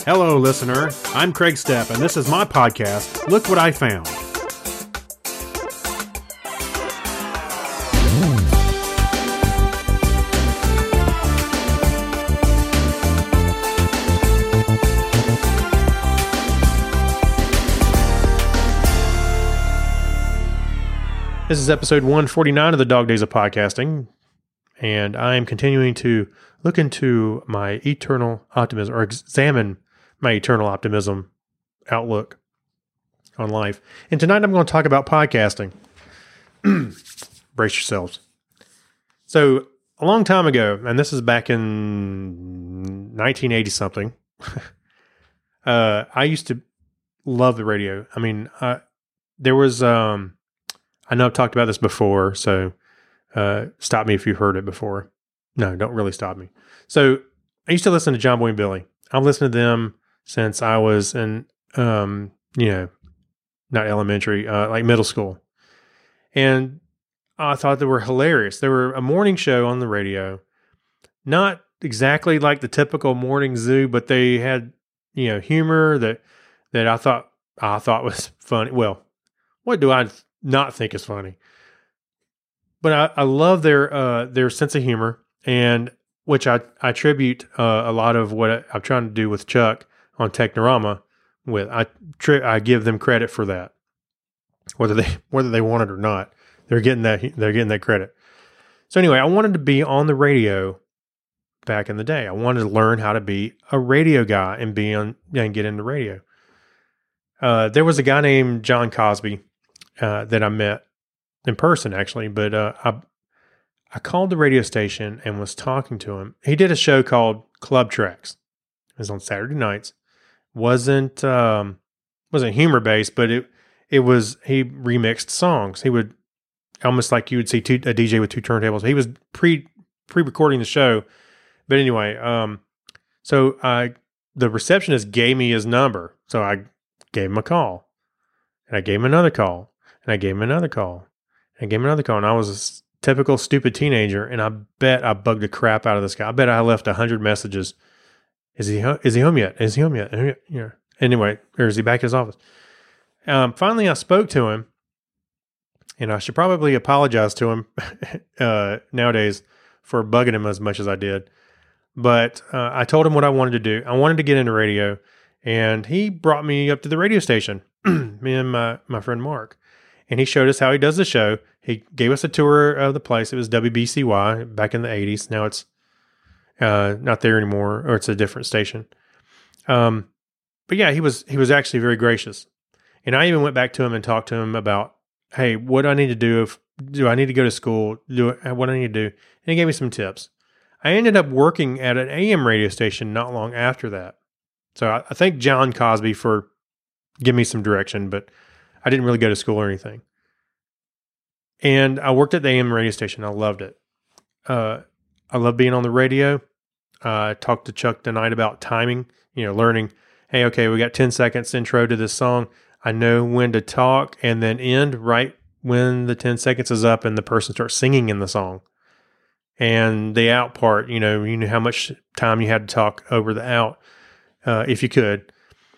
Hello, listener. I'm Craig Stepp, and this is my podcast, Look What I Found. This is episode 149 of the Dog Days of Podcasting, and I am continuing to look into my eternal optimism, or examine my eternal optimism outlook on life. And tonight I'm going to talk about podcasting. Brace yourselves. So, a long time ago, and this is back in 1980-something, I used to love the radio. I mean, there was... I know I've talked about this before, so stop me if you've heard it before. No, don't really stop me. So I used to listen to John Boy and Billy. I've listened to them since I was in, not elementary, like middle school. And I thought they were hilarious. They were a morning show on the radio. Not exactly like the typical morning zoo, but they had, humor that I thought was funny. Well, what do I not think is funny? But I love their sense of humor, and which I attribute a lot of what I'm trying to do with Chuck on Technorama with. I give them credit for that, whether they want it or not. They're getting that credit. So anyway, I wanted to be on the radio back in the day. I wanted to learn how to be a radio guy and get into radio. There was a guy named John Cosby that I met in person, actually, but I called the radio station and was talking to him. He did a show called Club Tracks. It was on Saturday nights. Wasn't humor based, but he remixed songs. He would almost like you would see a DJ with two turntables. He was pre-recording the show, but anyway, so the receptionist gave me his number, so I gave him a call, and I gave him another call. And I gave him another call. And I was a typical stupid teenager, and I bet I bugged the crap out of this guy. I bet I left 100 messages. Is he home yet? Is he home yet? Yeah. Anyway, or is he back at his office? Finally, I spoke to him, and I should probably apologize to him nowadays for bugging him as much as I did. But I told him what I wanted to do. I wanted to get into radio, and he brought me up to the radio station, me and my friend Mark. And he showed us how he does the show. He gave us a tour of the place. It was WBCY back in the 80s. Now it's not there anymore, or it's a different station. But yeah, he was actually very gracious. And I even went back to him and talked to him about, hey, what do I need to do? Do I need to go to school? What do I need to do? And he gave me some tips. I ended up working at an AM radio station not long after that. So I thank John Cosby for giving me some direction, but I didn't really go to school or anything. And I worked at the AM radio station. I loved it. I love being on the radio. I talked to Chuck tonight about timing, learning, hey, okay, we got 10 seconds intro to this song. I know when to talk and then end right when the 10 seconds is up and the person starts singing in the song. And the out part, you knew how much time you had to talk over the out, if you could.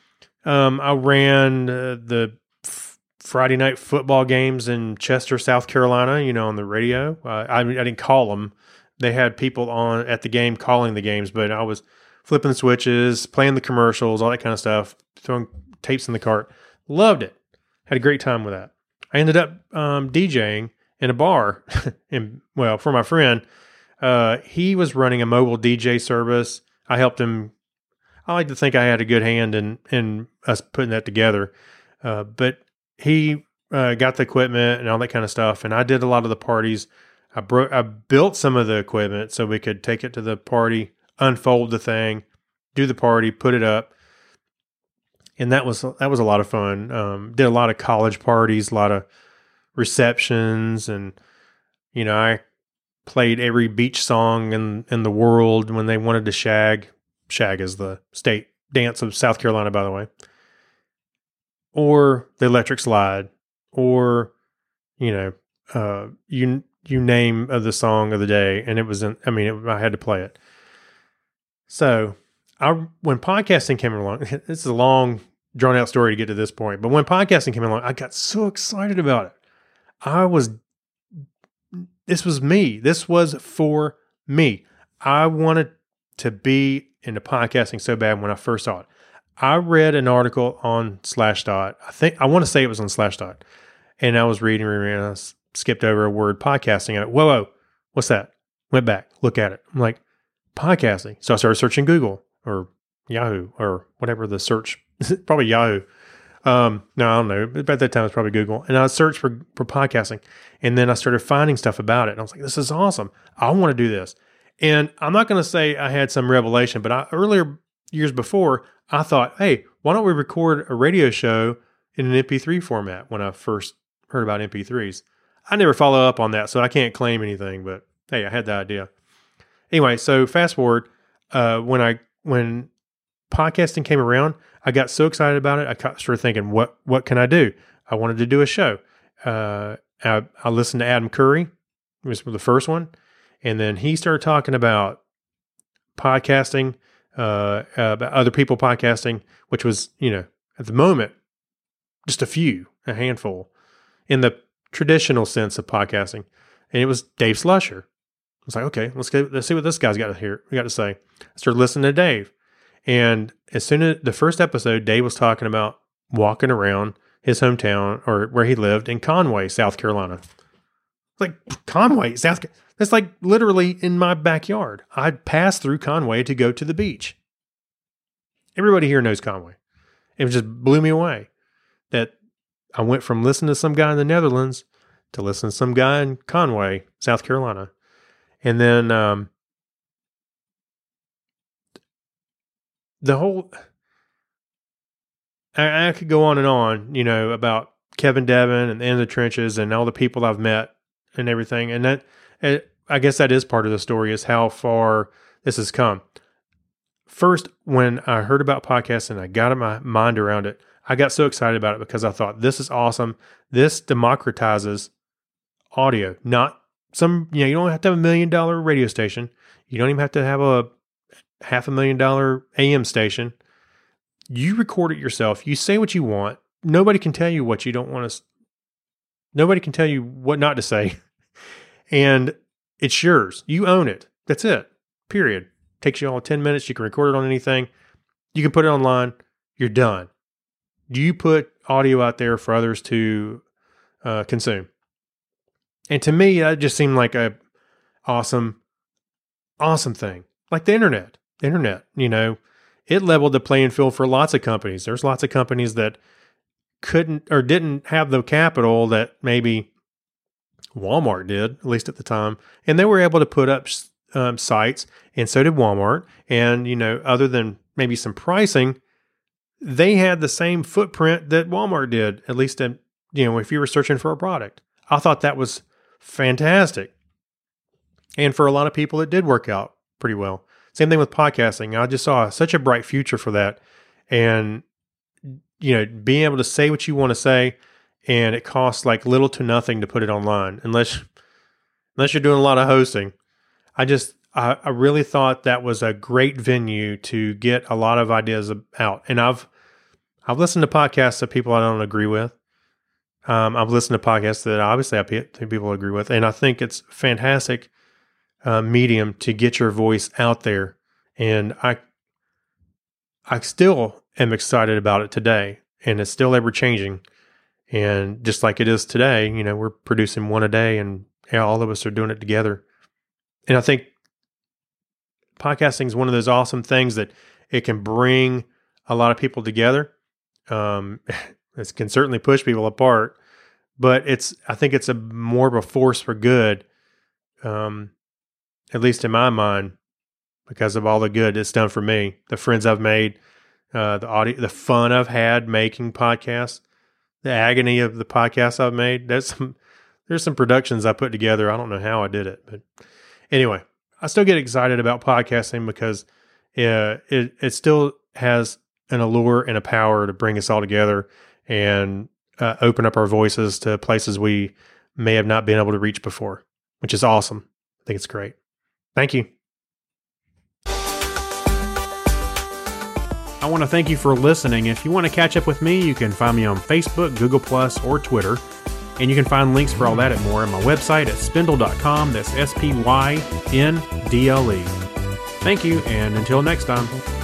I ran the Friday night football games in Chester, South Carolina, on the radio. I didn't call them. They had people on at the game calling the games, but I was flipping the switches, playing the commercials, all that kind of stuff, throwing tapes in the cart. Loved it. Had a great time with that. I ended up DJing in a bar, for my friend. He was running a mobile DJ service. I helped him. I like to think I had a good hand in us putting that together, but he got the equipment and all that kind of stuff, and I did a lot of the parties. I built some of the equipment so we could take it to the party, unfold the thing, do the party, put it up, and that was a lot of fun. Did a lot of college parties, a lot of receptions, and I played every beach song in the world when they wanted to shag. Shag is the state dance of South Carolina, by the way. Or the electric slide, or, you name of the song of the day. And it was, I had to play it. So when podcasting came along, this is a long, drawn out story to get to this point, but when podcasting came along, I got so excited about it. This was me. This was for me. I wanted to be into podcasting so bad when I first saw it. I read an article on Slashdot. I want to say it was on Slashdot. And I was reading, and I skipped over a word, podcasting. And whoa, what's that? Went back, look at it. I'm like, podcasting. So I started searching Google or Yahoo or whatever the search, probably Yahoo. No, I don't know. At that time, it was probably Google. And I searched for podcasting. And then I started finding stuff about it. And I was like, this is awesome. I want to do this. And I'm not going to say I had some revelation, but earlier years before, I thought, hey, why don't we record a radio show in an MP3 format when I first heard about MP3s? I never follow up on that, so I can't claim anything, but hey, I had the idea. Anyway, so fast forward, when podcasting came around, I got so excited about it. I started thinking, what can I do? I wanted to do a show. I listened to Adam Curry, it was the first one, and then he started talking about podcasting, about other people podcasting, which was, at the moment, just a handful in the traditional sense of podcasting. And it was Dave Slusher. I was like, okay, let's see what this guy's got to say. I started listening to Dave. And as soon as the first episode, Dave was talking about walking around his hometown or where he lived in Conway, South Carolina. Like, Conway, South Carolina. That's like literally in my backyard. I'd pass through Conway to go to the beach. Everybody here knows Conway. It just blew me away that I went from listening to some guy in the Netherlands to listening to some guy in Conway, South Carolina. And then the whole, I could go on and on, about Kevin Devin and In the Trenches and all the people I've met and everything. And I guess that is part of the story, is how far this has come. First, when I heard about podcasting, I got my mind around it. I got so excited about it because I thought, this is awesome. This democratizes audio. Not some, you don't have to have $1 million radio station. You don't even have to have a $500,000 AM station. You record it yourself. You say what you want. Nobody can tell you what you don't want to. Nobody can tell you what not to say. And it's yours. You own it. That's it. Period. Takes you all 10 minutes. You can record it on anything. You can put it online. You're done. You put audio out there for others to consume. And to me, that just seemed like a awesome thing. Like the internet. The internet, it leveled the playing field for lots of companies. There's lots of companies that couldn't or didn't have the capital that maybe Walmart did, at least at the time. And they were able to put up sites, and so did Walmart. And, other than maybe some pricing, they had the same footprint that Walmart did, at least, if you were searching for a product. I thought that was fantastic. And for a lot of people, it did work out pretty well. Same thing with podcasting. I just saw such a bright future for that. And, being able to say what you want to say, and it costs like little to nothing to put it online, unless you're doing a lot of hosting. I really thought that was a great venue to get a lot of ideas out. And I've listened to podcasts of people I don't agree with. I've listened to podcasts that obviously I think people agree with. And I think it's fantastic medium to get your voice out there. And I still am excited about it today, and it's still ever changing. And just like it is today, we're producing one a day, and all of us are doing it together. And I think podcasting is one of those awesome things that it can bring a lot of people together. It can certainly push people apart, but I think it's more of a force for good. At least in my mind, because of all the good it's done for me, the friends I've made, the fun I've had making podcasts, the agony of the podcasts I've made. There's some productions I put together. I don't know how I did it, but anyway, I still get excited about podcasting because it still has an allure and a power to bring us all together and open up our voices to places we may have not been able to reach before, which is awesome. I think it's great. Thank you. I want to thank you for listening. If you want to catch up with me, you can find me on Facebook, Google+, or Twitter. And you can find links for all that and more on my website at spindle.com. That's SPYNDLE. Thank you, and until next time.